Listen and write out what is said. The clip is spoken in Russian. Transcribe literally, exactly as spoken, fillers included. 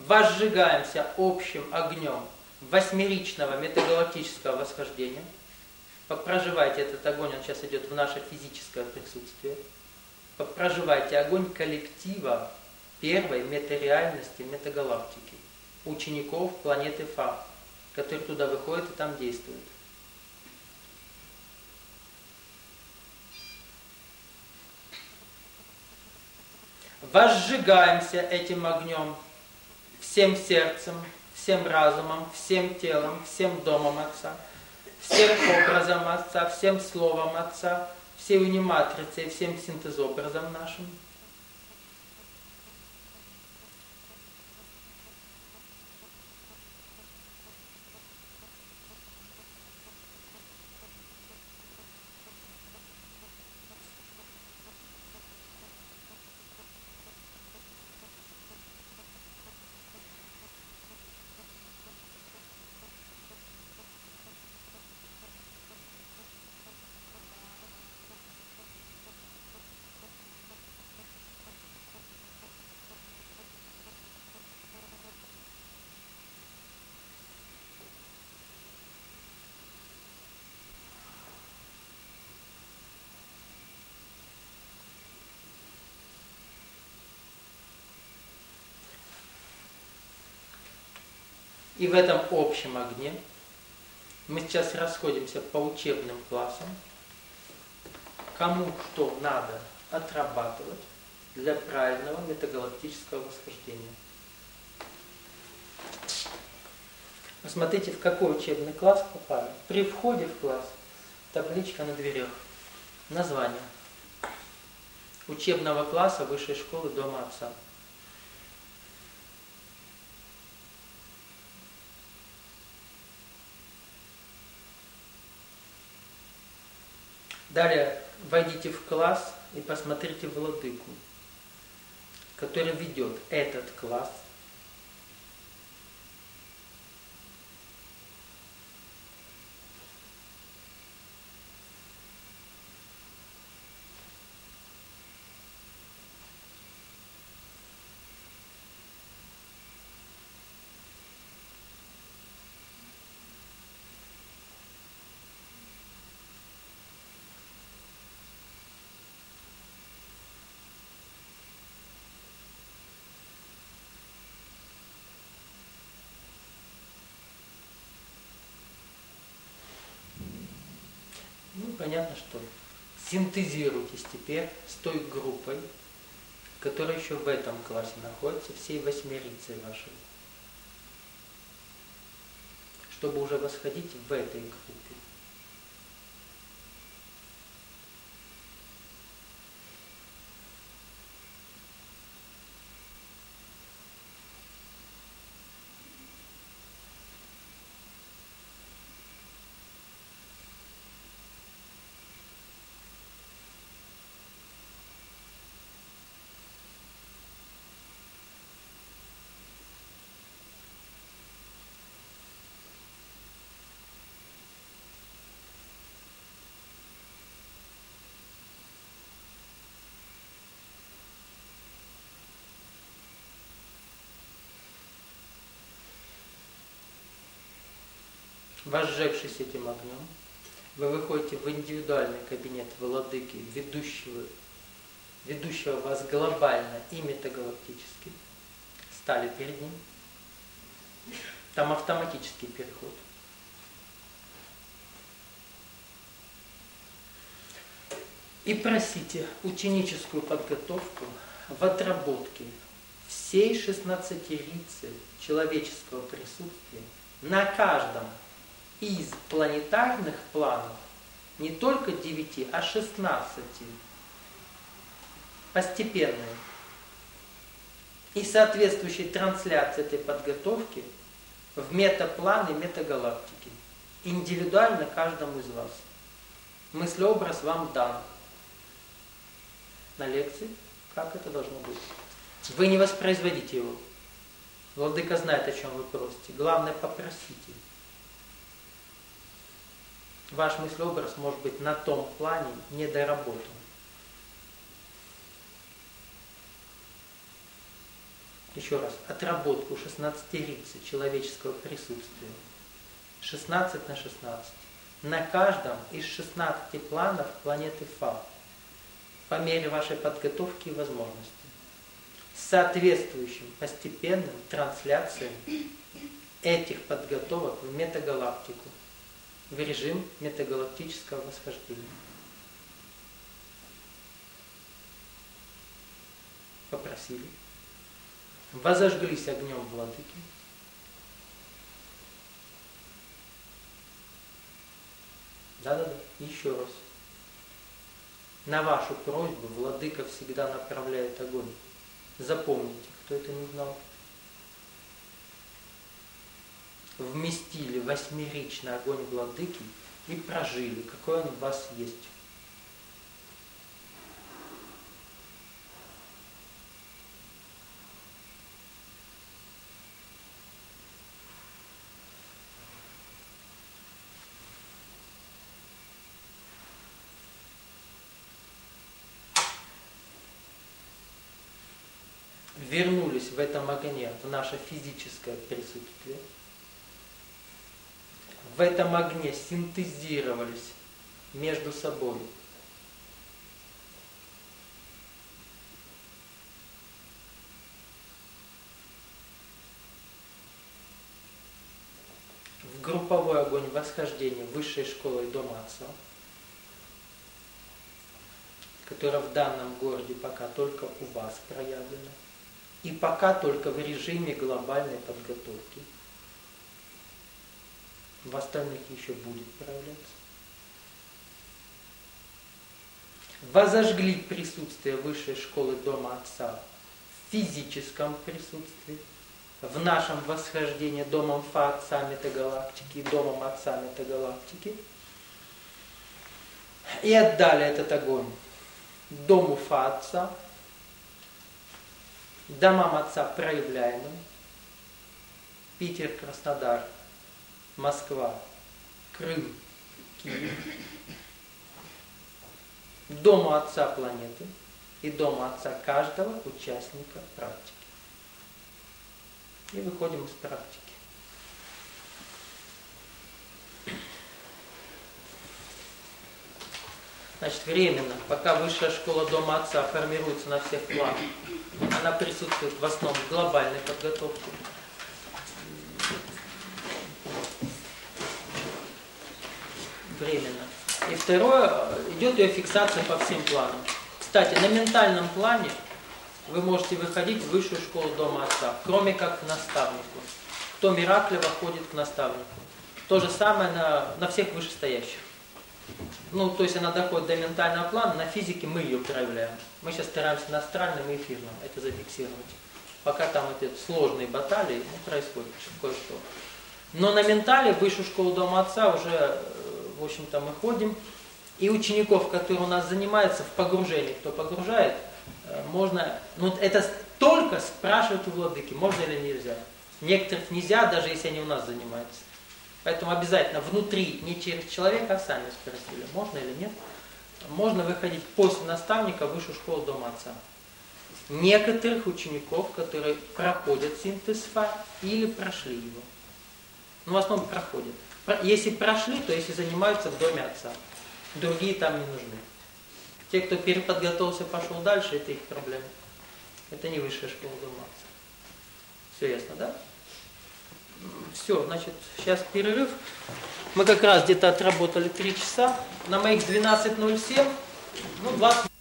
возжигаемся общим огнем восьмеричного метагалактического восхождения. Проживайте этот огонь, он сейчас идет в наше физическое присутствие. Проживайте огонь коллектива первой метареальности метагалактики, учеников планеты Фа, которые туда выходят и там действуют. Возжигаемся этим огнем всем сердцем, всем разумом, всем телом, всем домом Отца, всем образом Отца, всем словом Отца, всей униматрицей, всем синтезобразом нашим. И в этом общем огне мы сейчас расходимся по учебным классам, кому что надо отрабатывать для правильного метагалактического восхождения. Посмотрите, в какой учебный класс попали. При входе в класс табличка на дверях. Название учебного класса Высшей школы Дома Отца. Далее войдите в класс и посмотрите владыку, который ведет этот класс. Ну, понятно, что синтезируйтесь теперь с той группой, которая еще в этом классе находится, всей восьмерицей вашей, чтобы уже восходить в этой группе. Возжегшись этим огнем, вы выходите в индивидуальный кабинет владыки, ведущего, ведущего вас глобально и метагалактически. Стали перед ним. Там автоматический переход. И просите ученическую подготовку в отработке всей шестнадцатерицы человеческого присутствия на каждом из планетарных планов, не только девяти, а шестнадцати, постепенной. И соответствующей трансляции этой подготовки в метапланы метагалактики, индивидуально каждому из вас. Мыслеобраз вам дан на лекции, как это должно быть. Вы не воспроизводите его. Владыка знает, о чем вы просите. Главное, попросите. Ваш мыслеобраз может быть на том плане недоработан. еще раз, отработку шестнадцатирицы человеческого присутствия, шестнадцать на шестнадцать, на каждом из шестнадцати планов планеты Фа, по мере вашей подготовки и возможностей, с соответствующим постепенным трансляциям этих подготовок в метагалактику, в режим метагалактического восхождения. Попросили. Возожглись огнем владыки. Да-да-да, еще раз. На вашу просьбу владыка всегда направляет огонь. Запомните, кто это не знал. Вместили восьмеричный огонь владыки и прожили, какой он у вас есть. Вернулись в этом огне в наше физическое присутствие. В этом огне синтезировались между собой в групповой огонь восхождения высшей школы Дома Отца, которая в данном городе пока только у вас проявлена. И пока только в режиме глобальной подготовки. В остальных еще будет проявляться. Возожгли присутствие высшей школы Дома Отца в физическом присутствии, в нашем восхождении Домом Фа Отца Метагалактики и Домом Отца Метагалактики. И отдали этот огонь Дому Фа Отца, Домам Отца проявляемым, Питер, Краснодар, Москва, Крым, Киев, Дому Отца планеты и Дому Отца каждого участника практики. И выходим из практики. Значит, временно, пока высшая школа Дома Отца формируется на всех планах, она присутствует в основном в глобальной подготовке. Временно. И второе, идет ее фиксация по всем планам. Кстати, на ментальном плане вы можете выходить в высшую школу Дома Отца, кроме как к наставнику. Кто миракливо ходит к наставнику. То же самое на, на всех вышестоящих. Ну, то есть она доходит до ментального плана, на физике мы ее проявляем. Мы сейчас стараемся на астральном и эфирном это зафиксировать. Пока там эти сложные баталии, ну, происходит кое-что. Но на ментале в высшую школу Дома Отца уже, в общем-то, мы ходим. И учеников, которые у нас занимаются в погружении, кто погружает, можно, ну, это только спрашивать у владыки, можно или нельзя. Некоторых нельзя, даже если они у нас занимаются. Поэтому обязательно внутри, не через человека, а сами спросили, можно или нет. Можно выходить после наставника в высшую школу Дома Отца. Некоторых учеников, которые проходят синтез Фа или прошли его. Ну, в основном проходят. Если прошли, то если занимаются в Доме Отца. Другие там не нужны. Те, кто переподготовился, пошел дальше, это их проблема. Это не высшая школа Дома Отца. Все ясно, да? Все, значит, сейчас перерыв. Мы как раз где-то отработали три часа. На моих двенадцать ноль семь, ну, двадцать